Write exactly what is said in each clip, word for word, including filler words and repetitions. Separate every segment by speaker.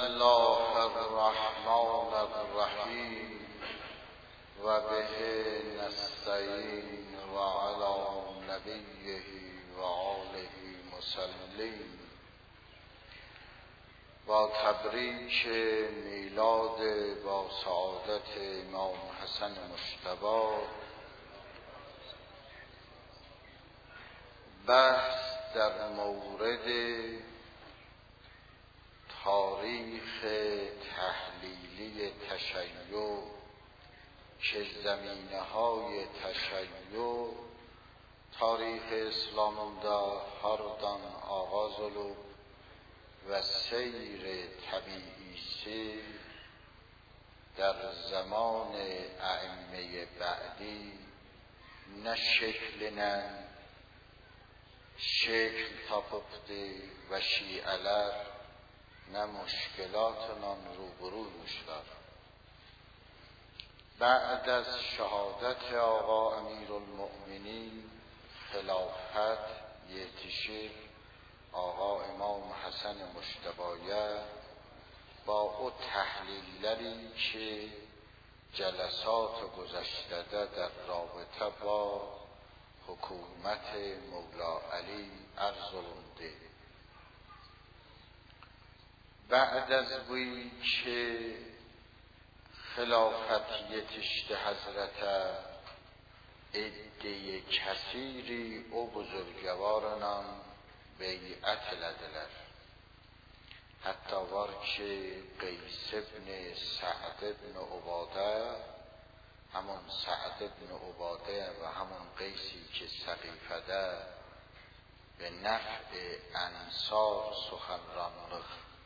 Speaker 1: الله الرحمن الرحیم و به نستعین و علی نبیه و آله مسلم. با تبریک میلاد با سعادت امام حسن مجتبی، بحث در مورد تاریخ تحلیلی تشیع که زمینه های تشیع تاریخ اسلام دا هردان آغازلو و سیر طبیعیسی در زمان ائمه بعدی نه شکل نه شکل تاپفتی و شیعلر نه مشکلات نان روبرو مشدار. بعد از شهادت آقا امیر المؤمنین خلافت یتیشیر آقا امام حسن مجتبی با او تحلیلری که جلسات گذشته در رابطه با حکومت مولا علی ارزلونده. بعد از وی که خلافت یتشت حضرت عده کثیری او بزرگوارنان بیعت لدلر، حتی وار که قیس ابن سعد ابن عباده، همون سعد ابن عباده و همون قیسی که سقیفده به نفع انصار سخنران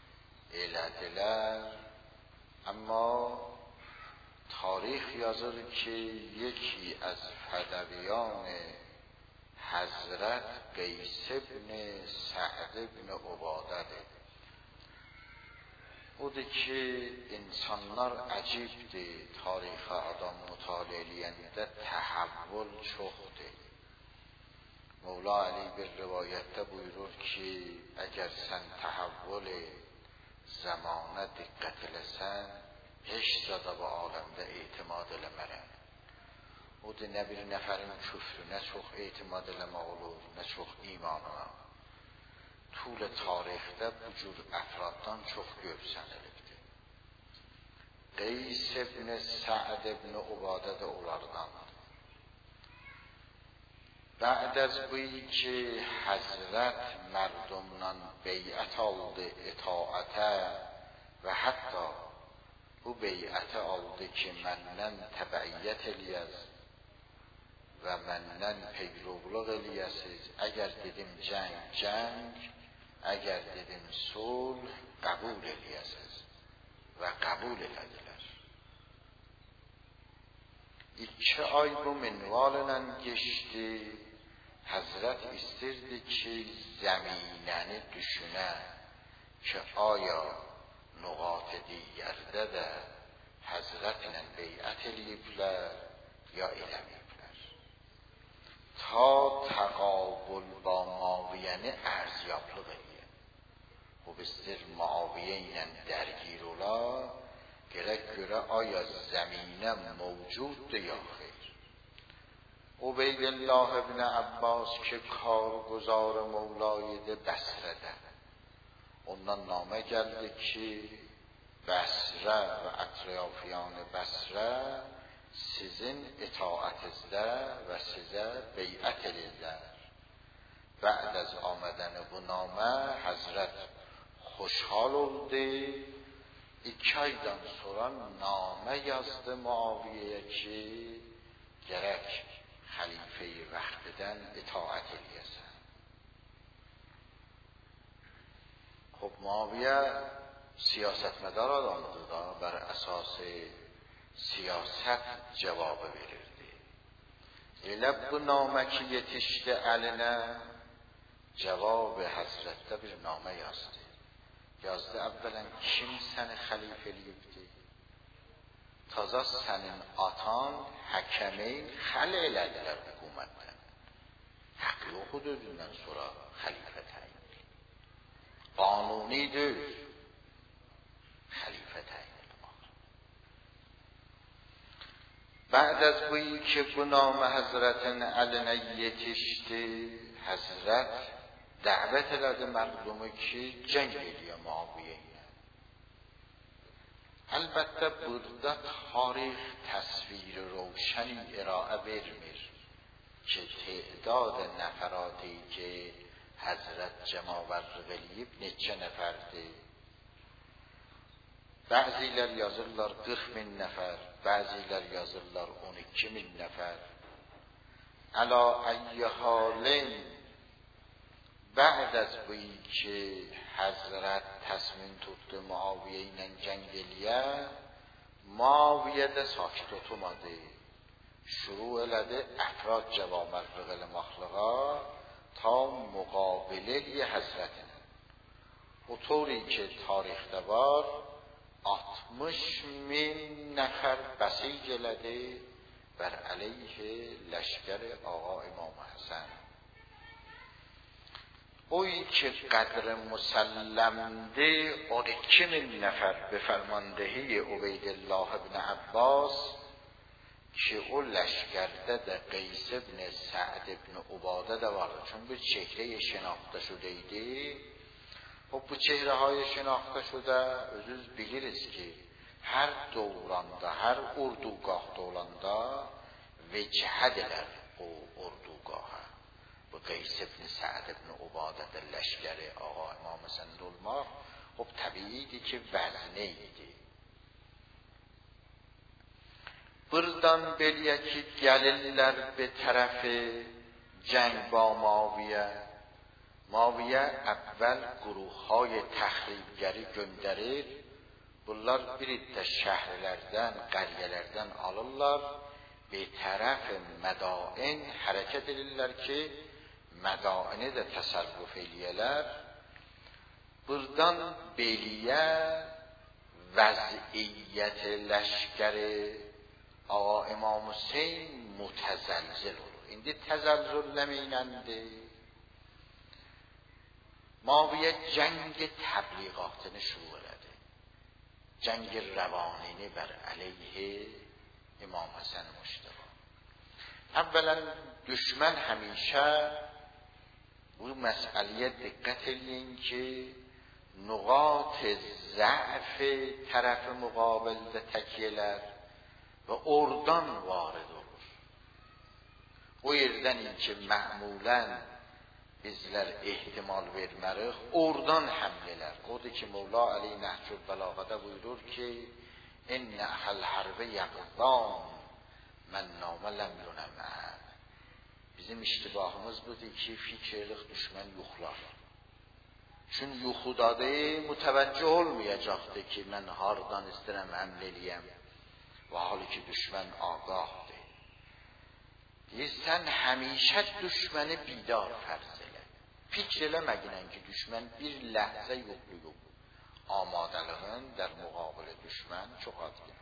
Speaker 1: لدلر. اما تاریخ یازر که یکی از فدویان حضرت قیس ابن سعد ابن عباده ده بوده که انسانlar عجیب ده تاریخ آدم مطالعه لینده تحول چخته. مولا علی به روایت بویرور که اگر سن تحول زمانه دقت لسن هش زده با عالمده اعتماد لمرن او ده نبیر نفرین کفر نه چوخ اعتماد لمغلور نه چوخ ایمان ها طول تاریخ ده بجور افرادان چوخ گرسن لبده. قیس ابن سعد ابن عباده ده اولاردان. بعد از بویی که حضرت مردمنان بیعت آلده اطاعته و حتی او بیعت آلده که منن تبعیت لیز و منن پیروغلق لیزیز، اگر دیدیم جنگ جنگ، اگر دیدیم صلح قبول لیزیز و قبول لدلر. ایچه آی بو منوالنن گشتی حضرت استرده که زمیننه دشونه که آیا نقاط دیگرده ده حضرتنن بیعت لیبلر یا ایلمیبلر تا تقابل با معاویه ارزیابلغیه و بستر معاویه اینن درگیرولا گرک گره آیا زمینه موجود ده یا خیر. عبید الله ابن عباس که کارگزار مولای ده بصره ده اونان نامه گلده که بصره و اطرافیان بصره سیزن اطاعت ازده و سیزه بیعت لیده. بعد از آمدن bu نامه حضرت خوشحال oldu. iki aydan sonra نامه yazdı Muaviye'ye ki gerek خلیفه وقتدن اطاعت الیسن. خب معاویه سیاستمدار آدم بوده، بر اساس سیاست جواب verirdi. Elə bu نامه ki yetişdi əlinə cevab Hazret'te bir name yazdı. Yazdı evvelen kim seni xəlifəliyibdi? Taza senin atan həkemeyn xəl elədilər hükümətdən. Haqq yoxud özündən sonra xəlifə təyin. Qanuni deyil. بعد از بویی که گنام حضرتن علنه یتشتی حضرت دعوت لده مردمه که جنگ ایلیا معاویه اینه. البته برده تاریخ تصویر روشنی ارائه برمیر که تعداد نفراتی که حضرت جمع ورغلیب نچه نفرده. بعضی لر یازرلار قرخ من نفر، بعضی لر یازرلار اون اکی من نفر. علا ای حالین بعد از بایی که حضرت تصمیم توده معاویه اینن جنگلیه، معاویه ده ساکت اوتوماده شروع لده افراد جوامر رغل مخلقا تا مقابله ی حضرتن. و طوری که تاریخ دوار آتمش من نفر بسیج لده بر علیه لشکر آقا امام حسن. اوی که قدر مسلم ده اونکی من نفر به فرماندهی عبیدالله ابن عباس که او لشکرده ده قیس ابن سعد ابن عباده ده وارد، چون به چهره شناخته شده ایده و به چهره های شناخته شده özüz biliriz ki her دورanda her اردوگاه دولanda vechhediler o اردوگاه. bu قیس ابن سعد ابن عباده ده لشکر آقا امام حسن دولما خب طبیعیدی که وزنه ایدی. Buradan beliye ki gelirler به طرف جنگ با معاویه. معاویه اول گروه های تخریبگری gönderir. Bunlar bir de şehirlerden, قريelerden alırlar. به طرف مدائن hareket edirler ki مدائنه de tasarruf eliyeler. Buradan beliye وضعیت لشکر آقا امام حسین متزلزل olur. İndi tezalzullemeynendi. معاویه جنگ تبلیغاتını شروع کرده. جنگ روانینه بر علیه امام حسن مجتبی. اولا دشمن همیشه bu مسئله دقت این که نقاط ضعف طرف مقابل ده تکیهler ve oradan varid olur. O yerden in ki معمولا bizler ihtimal vermeriz, oradan hamleler. Odur ki Mevla Ali Nehcül Belaga'da buyurur ki enne ahel harbe yaqdan men name lem yunam'an. Bizim iştibahımız budur ki fikirlik düşman yuxlar. Çün yuxudadı müteveccih olmayacaqdı ki mən hardan istirəm həml eləyəm və halı ki düşmən ağahdır. Deyir, sən həmişə düşməni bidar fərz elə. Fikr eləməginən ki düşmən bir ləhzə yoxluyub. Amadəlığın در مقابل düşmən çox addır.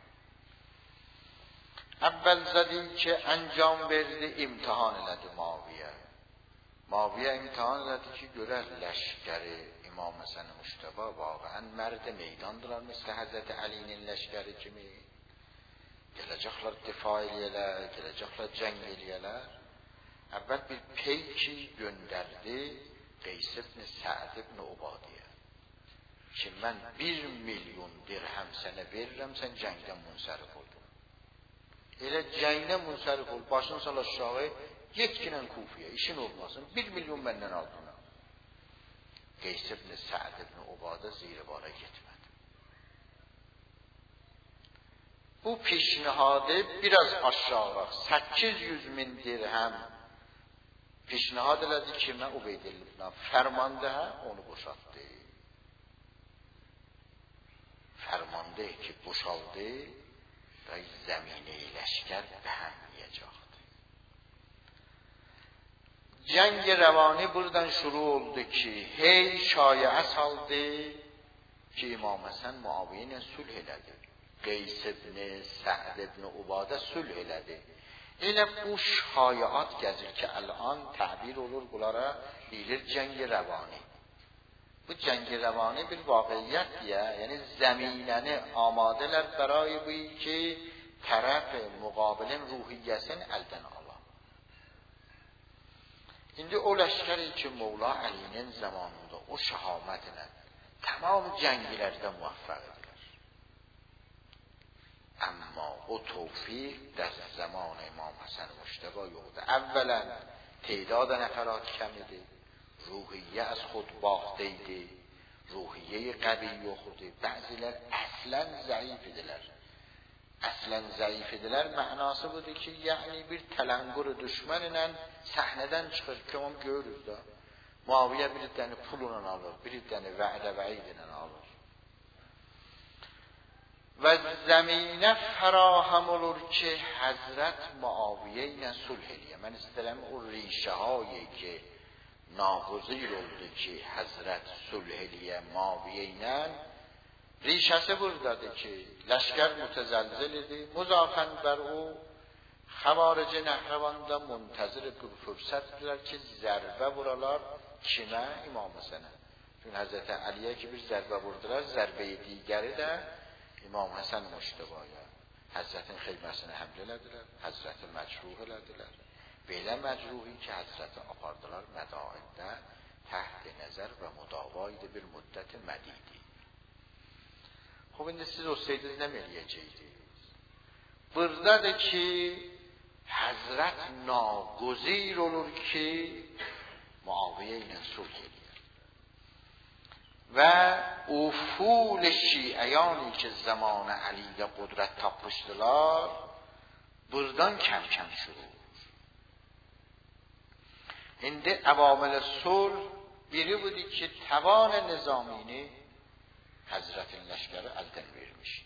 Speaker 1: Əvvəl zədin ki انجام verdi, imtihan elədi Muaviyə. Muaviyə imtihan elədi ki görər لشکری امام حسن مجتبی واقعا مرد میداندırlar مثل حضرت علی'nin لشکری kimi. Gələcəklər difaa eləyələr, gələcəklər cəng eləyələr. Əvvəl bir peyki göndərdi Qeys ibn Sa'd ibn Ubadiyə ki mən bir milyon dirhəm sənə verirəm, sən cəngdən münsərif ol. Elə cəngdən münsərif ol, başını sal aşağı, yetkinən Kufiyə, işin olmasın, bir milyon məndən aldın. Qeys ibn Sa'd ibn Ubadə ziribara getmədi. Bu pişnihadı biraz aşağı, səkkiz yüz min dirhəm pişnihad elədi ki, mən Ubeydillah fərmanda onu boşaltdı. Fərmanda ki, boşaldı və zəmini leşkər bəhəmləyəcəkdi. Cəng rəvani buradan şuru oldu ki, hey şayiə saldı ki, İmam Həsən Muaviyə ilə sülh elədi. Qeys ibn Sa'd ibn Ubadə sülh elədi. Elə bu şayiat gəzir ki, الان تعبیر olur bunlara, deyilir cəng rəvani. Bu cəng rəvani bir vaqiyyətdir, yəni zəminəni amadələr برای bu ki, طرف مقابل روحیسن الدن آلا. اینده او لشکری که مولا علینن zamanında o şahametine tamam cengilerde muvaffaq edilir. Amma o tevfik در زمان امام حسن مجتبی یوقده. اولا تعداد نفرات کمیده، روحیه از خود باخته ایده، روحیه قوی یوخده. بعضیler اصلا ضعیف ediler. Aslen zayıf ediler manası budur ki yani bir telengur düşmanıyla sahneden çıkır ki onu görürüz da. Muaviye bir tane pulundan alır, bir tane va'de va'idinden alır. Ve zemine ferahem olur ki Hazret Muaviye ile sulh ediyor. Ben istedim o rişehayı ki naguzir oldu ki Hazret sulh ediyor Muaviye ile. ریشه‌سه buradadır ki لشکر متزلزل idi. مضافاً بر او خوارج نهروان'da منتظر bir فرصت دیدler ki zərbe vuralar kimə? İmam Həsənə. Çünki Hazreti Aliyə ki bir zərbə vurdular, zərbəyi digəri də İmam Həsən Müştəbaya. Həzrətin xeyməsinə həmlə elədilər, Həzrəti məcruh elədilər. Belə məcruhi ki Həzrəti apardılar mədaində تحت nəzər və müdava idi bir müddət mədidi. خب این siz olsaydınız ne eləyəcəydiniz? Buradadır ki Həzrət naguzir olur ki Muaviyə ilə sulh edir. Və uful şiəyani ki zaman Əlidə qudrət tapmışdılar, buradan kəm-kəm şurur. İndi əvamil sulh biri budur ki tavan nizamini Hazretin leşkeri elden vermişti.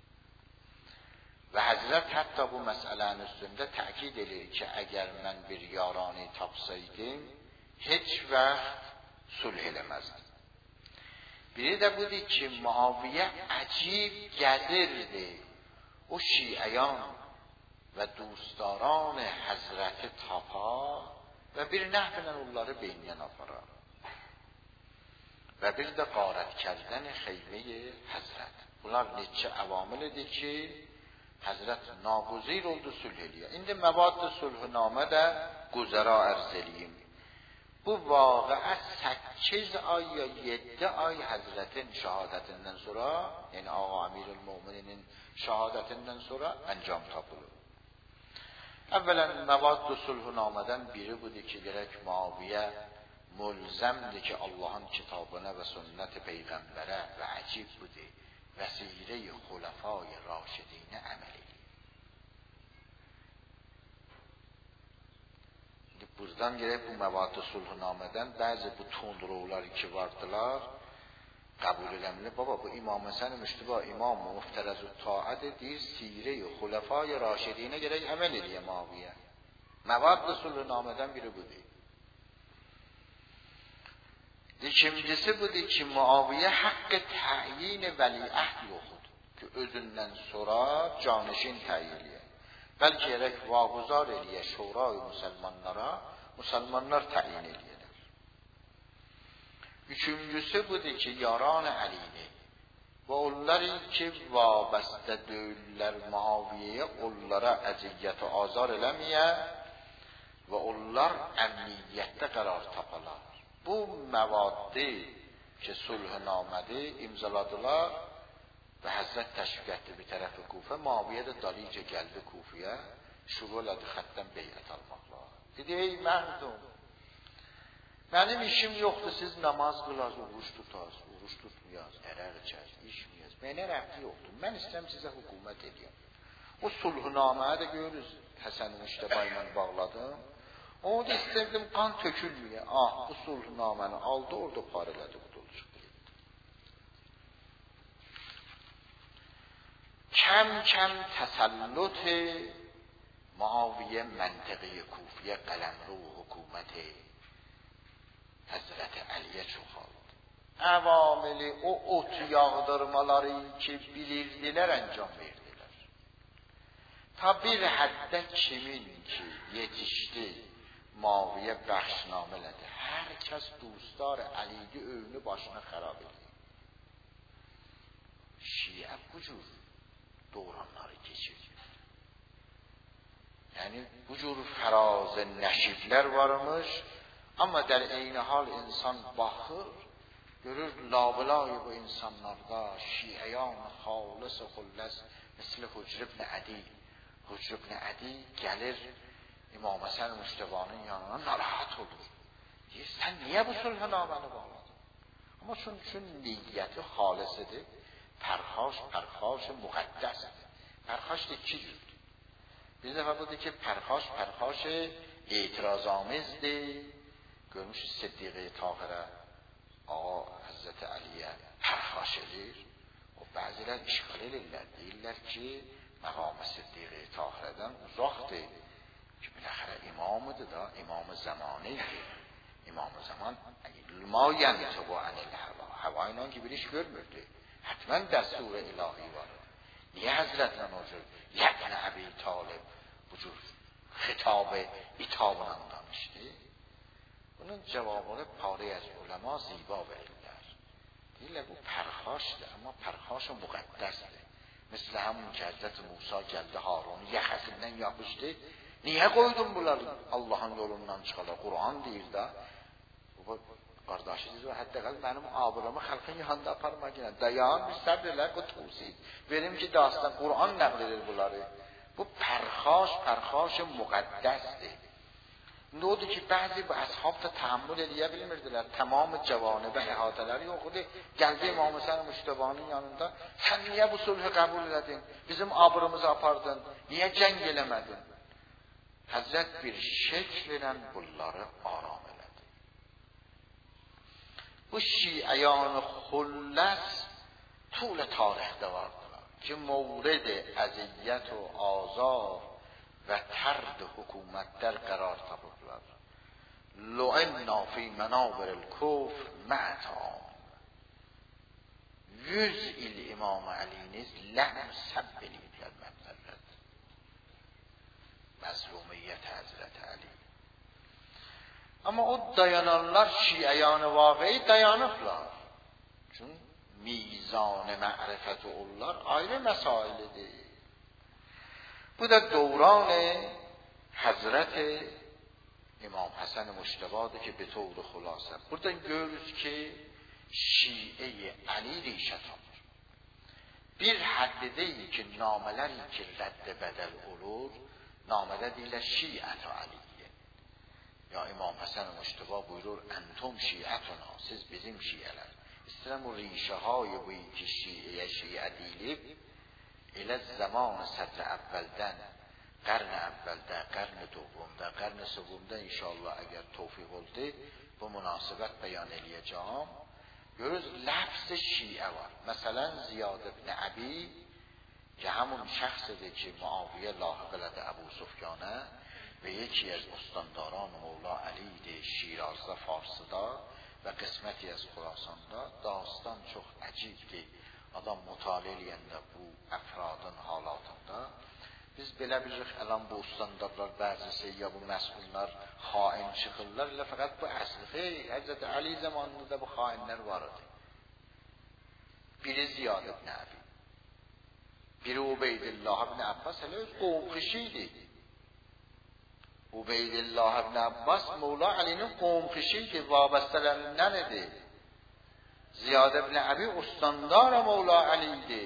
Speaker 1: Ve Hazret hatta bu meselenin üstünde takid edir ki eğer ben bir yarani tapsaydım hiç vakt sulh elemezdim. Biri de budur ki Muaviye acib gəzirdi. O şiəyan ve dostdaran Hazreti tapar ve bir nəhvlə onları beyniyən aparar. و bir de غارت کردن خیمه حضرت. Bunlar neçə əvamilidir ki Hazret naguzir oldu sulh eləyə. İndi məvad sulhnamə də güzəra ərz eləyim. Bu vaqiə səkkiz ay ya yeddi ay Hazretin şahadetinden sonra, yani Ağa Emirülmümininin şahadetinden sonra əncam tapılır. Əvvələn məvad sulhnamədən biri budur ki gerek Muaviyə ملزمdir ki Allah'ın kitabına ve sünnet peygambere ve acib budur vesile-i hulefai raşidine amel edin. Şimdi buradan gerek bu mevat-ı sulhnameden bazı bu tundruları ki vardılar kabul edemli. Baba bu İmam Həsən Müştəbə İmam Mufterezü Taat deyir sire-i hulefai raşidine gerek amel ediyor Muaviye. Mevat-ı sulhnameden biri budur. İkincisi budur ki Muaviye hakkı tayin veliaht yoxdur ki özündən sonra canişin təyin eləyə. Bəlkə gerek vaguzar eləyə şurayı müsəlmanlara, müsəlmanlar təyin eləyirlər. Üçüncüsü budur ki yaran Əlini və onları ki vabəstə deyirlər Muaviyeyə onlara əziyyəti azar eləməyə və onlar əmniyyətdə qərar tapalar. Bu məvaddi ki sulhnamədi imzaladılar və Həzrət təşviq etdi bir tərəfi Kufə. Muaviyə də dalicə gəldi Kufəyə, şuru elədi xəttdən beyyət almaqla. Dedi, ey mərdum, mənim işim yoxdur, siz namaz qılaz, oruç tutaz, oruç tutmayaz, ərər içəz, içməyaz. Mənə rəfti yoxdur, mən istəyəm sizə hükümət edeyim. O sulhnaməyə də görürüz, Həsən Müştəbə ilə bağladım. Onu da istedim kan tökülmeye. Ah bu sulhnaməni aldı orada paraladı bu dolçuk. Kəm kəm təsəllüt Muaviyə məntiqi Kufiyə qələmru hüküməti Hazreti Əliyə çoxaldı. Əvamili o ot yağdırmaları ki bilirdilər əncam verdilər. Ta bir həddə kimin ki yetişdi Muaviyə bəxşnamə elədi. Hər kəs dostlar Əliydi övünü başına xarab edir. Şiə bu cür dövranları keçirdi. Yani bu cür faraze neşibler varmış ama der eyni hal insan bakır görür labelay bu insanlarda şiiyan halis و خلص مثل حجر ابن عدی حجر ابن عدی gelir İmam Hasan Müştebanın yanına narahat olur. Diyor, sen niye bu sulh nameni bağladın? Ama çün, çün niyyeti halisidir. Perhaş, perhaş muqaddesdir. Perhaş da iki cürdür. Bir defa budur ki perhaş, perhaş itirazamizdir. Görmüş Siddiqi Tahir'e Ağa Hazreti Ali'ye perhaş edir. O bazılar işgal edirlər. Deyirlər ki, məqam Siddiqi Tahir'dən uzaqdır. Ki biləxərə imamıdır da, imam-ı zamanıdır. İmam-ı zaman ma yəntiqu anil hava. Hava ilə ki bir iş görmürdü. Hətmən dəstur ilahi var. Niyə Həzrətlə o cür Yəqin Əbi Talib bu cür xitabı itabla danışdı? Bunun cevabını pari az ulema ziba verirlər. Deyirlər bu pərxaşdır, amma pərxaş müqəddəsdir. مثل همون که حضرت موسی gəldi Harun'u yaxasından yapışdı. Niye koydun bunları Allah'ın yolundan çıkarlar? Kur'an değil de. Bu kardeşi diyor, hatta kal benim ablamı halkın yanında aparmak yine. Dayan bir sabırlar bu tavsiye. Benim ki dastan Kur'an nakledir bunları. Bu perhaş, perhaş mukaddesdir. Ne oldu ki bazı bu ashab da tahammül edebilmirdiler. Tamam cevane ve ihataları okudu. Geldi İmam Hasan Müştebanın yanında. Sen niye bu sulhü kabul edin? Bizim abrımızı apardın. Niye cenk elemedin? Hazret bir şeklə bunları aram elədi. Bu şiiyan xulləs طول tarixdə vardılar ki, mövrid əziyyət və azar və tərd hökumətlər qərar tapıblar. Lu'inna fi mənabiril kufr mə'tam. Yüz il İmam Əliniz ləm səbb eləyiblər məbzərrət. Məzlumiyyət Həzrət Əli. Amma o dayananlar şiiyan-ı vaqi'i dayanıblar. Çünkü mizan-ı ma'rifət onlar ayrı məsailidir. Bu da dövran Həzrət İmam Hasan Müştebadır ki, bir tövr xülasə. Buradan görürüz ki, Şii Əli rişə tapır. Bir həddi deyil ki, namələr ki, rədd bədəl olur, namədə deyirlər Şiət-i Aliyyə. Ya İmam Hasan Müşteba buyurur, Entum şiətuna, siz bizim şiələr. İstəyirəm o rişəhayı bu iki şiəyə şiə deyilib, elə zaman sədr əvvəldən, qarn əvvəldə, qarn doğumda, qarn səvumda inşallah əgər tövfiq oldu, bu münasibət bəyan eləyəcəm. Görürüz, lafz şiə var. Məsələn, Ziyad ibn Əbi, که همون شخصی که معاویه لاحق elədi Əbu Sufyanə ve yeki از استانداران مولا علی شیرازda Farsıda ve qisməti az Xurasanda dastan çox əcibdir. Adam mütaliə eləyəndə bu əfradın halatında biz belə bilirik, əlan bu ustandorlar bəzisi ya bu məsullar xain çıxırlar, elə fəqət bu əsli xeyr, Həzrət Ali zamanında da bu xainlər var idi. Biri Ziyad ibn Əbi, biri Ubeydillah ibn Abbas, hələ öz qovqişiydi. Ubeydillah ibn Abbas Mevla Ali'nin qovqişiydi, vabəstələrindən idi. Ziyad ibn Əbi ustandar Mevla Ali'ydi.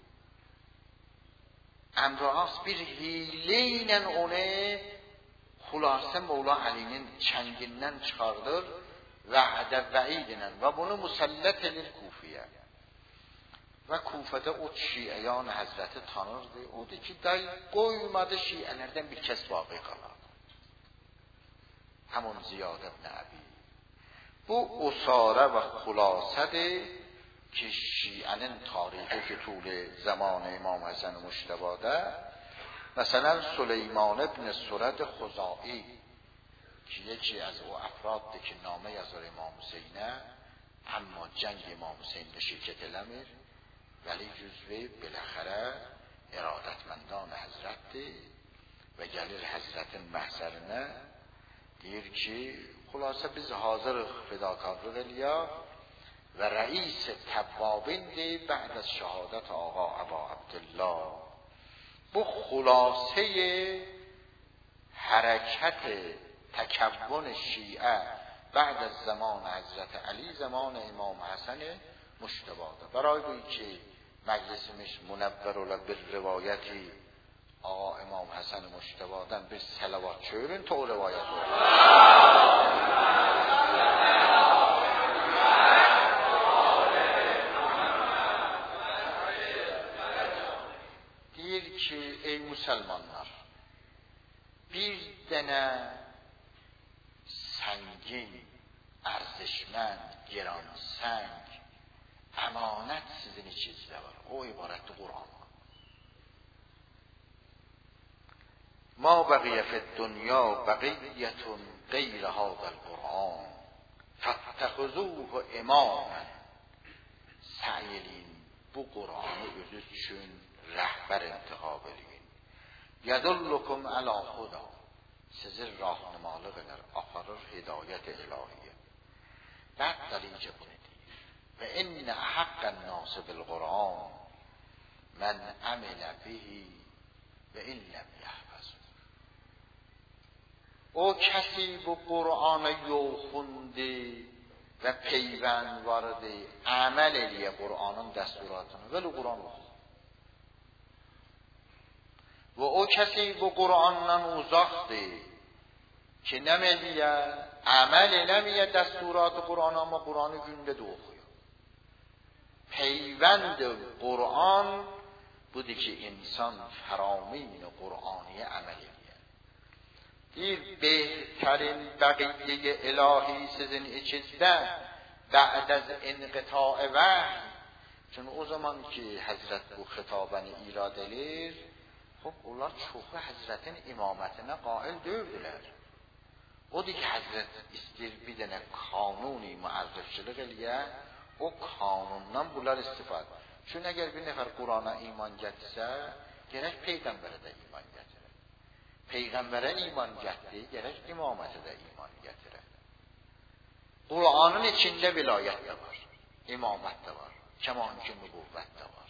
Speaker 1: Əmrəas bir hilə ilə onu xülasə Mevla Ali'nin çəngindən çıxardır və'də vəid ilə və bunu musəllət edir Kufiyə. Və Kufədə o şiəyan Həzrəti tanırdı. Odur ki, day qoymadı şiələrdən bir kəs vaqi qalardı. Həmun Ziyad ibn Əbi. Bu usarə və xülasədir ki, şiənin tarixi ki, طول zaman İmam Həsən Müştebadə, məsələn, Süleyman ibn Surəd Xuzai ki, yکی از o افرادdır ki, namə yazır İmam Hüseynə, amma cəng İmam Hüseynlə şirkət eləmir, vəli cüzvi biləxərə iradətməndان Həzrətdir və gəlir Həzrətin məhzərinə, deyir ki, xülasə biz hazırıq fidakarlıq eləyək və rəis təvvabindir bə'd az şəhadət ağa Əba Abdullah. Bu xülasəyə حرکت تکون شیعه بعد از زمان حضرت علی زمان امام حسن مجتبی ده. برای گویی که مجلسمش منور و به روایتی آقا امام حسن مجتبی دن به صلوات چورن تو روایت رو دیر که ای مسلمانlar bir dənə سنگین ارزشمند گرانسنگ امانت sizin içinizde var. O ibaretti Kur'an. ما بقي في الدنيا بقية غير هذا القرآن فاتخذوه إماما. سعیلین bu Qur'anı özünüz üçün rəhbər intiqab edin. Yadullukum ala huda. Sizi rahnumalıq eder, aparır hidayet ilahiye. Bəd dəlicə bunu deyir. Və innə əhaqqən nası bil Qur'an mən əmilə bihi və illəm yəhbəzun. O kəsi bu Qur'anı yoxundi və peyvənd vardı, əməl eləyə Qur'anın dəsturatını. Vəli Qur'an oxu. Və o kəsi bu Qur'andan uzaqdır ki, nəməliyə, əməl eləməyə dəsturatı Qur'an, amma Qur'anı gündə də oxuyor. Peyvənd Qur'an budur ki, insan fəramin Qur'aniyə əməl edir. Bir بهترین بقیه الهی sizin içinizde بعد از انقطاع وحی. چون o zaman ki Həzrət bu xitabəni irad edir, xub onlar çoxu Həzrətin imamətinə qail deyildilər. Odur ki Həzrət istir bir dənə kanuni müərrifçilik eləyə, o kanundan bunlar istifadə. Çünki əgər bir nəfər Qurana iman gətirsə, gərək Peyğəmbərə də iman gətirə. Peyğəmbərə iman gətirə, gərək imamətə də iman gətirə. Qur'anın içində vilayət də var, imamət də var, kəman ki nübüvvət də var.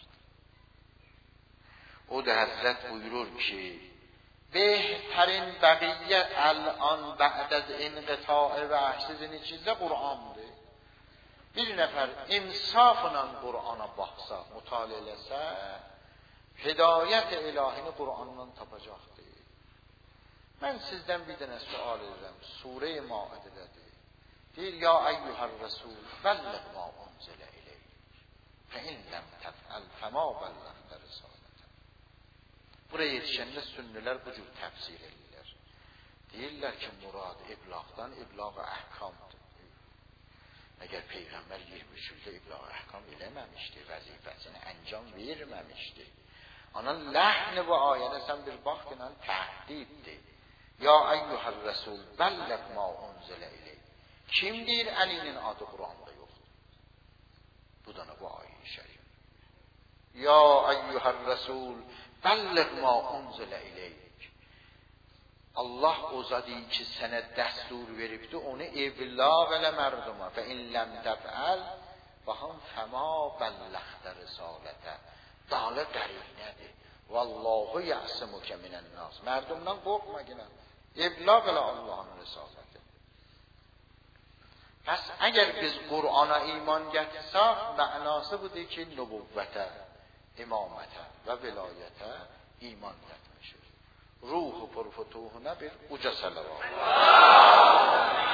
Speaker 1: O da Həzrət buyurur ki, بهترین بقیه الان بعد از انقطاع وحی sizin içinizdə Qur'andır. Bir nəfər insafla Qur'ana baxsa, mütaliə eləsə, hidayət ilahini Qur'andan tapacaqdır. Mən sizdən bir dənə sual edirəm. Surə-i Maidədədir. Deyir, ya eyyuhər Rəsul, bəlləq ma unzilə ileyk. Fə in ləm təfəl fəma bəlləqdə risalətə. Buraya yetişəndə sünnilər bu cür təfsir edirlər. Deyirlər ki, murad iblaqdan iblaq-ı əhkamdır. Əgər Peyğəmbər iyirmi üç ildə iblaq-ı əhkam eləməmişdi, vəzifəsini əncam verməmişdi. Onun ləhni bu ayədə sən bir bax ki, təhdiddir. Ya eyyuhər Rəsul, bəlləq ma unzilə ileyk. Kim deyir Əlinin adı Qur'anda yoxdur? Bu da bu ayə-i şərif. Ya eyyuhər Rəsul, bəlləq ma unzilə ileyk. Allah o zadı ki sənə dəstur veribdi, onu evlaq elə mərduma. Fə in ləm təfəl, baxın, fəma bəlləxdə risalətə. Dalı qərinədir. Vallahu yəsimukə minən nas. Mərdumdan qorxma günə. İblaq ilə Allah'ın risaləti. Pəs əgər biz Qur'ana iman gətirsək, mənası budur ki, nübüvvətə, imamətə və vilayətə iman gətirmişik. Ruhu purfutuhuna bir uca salavat.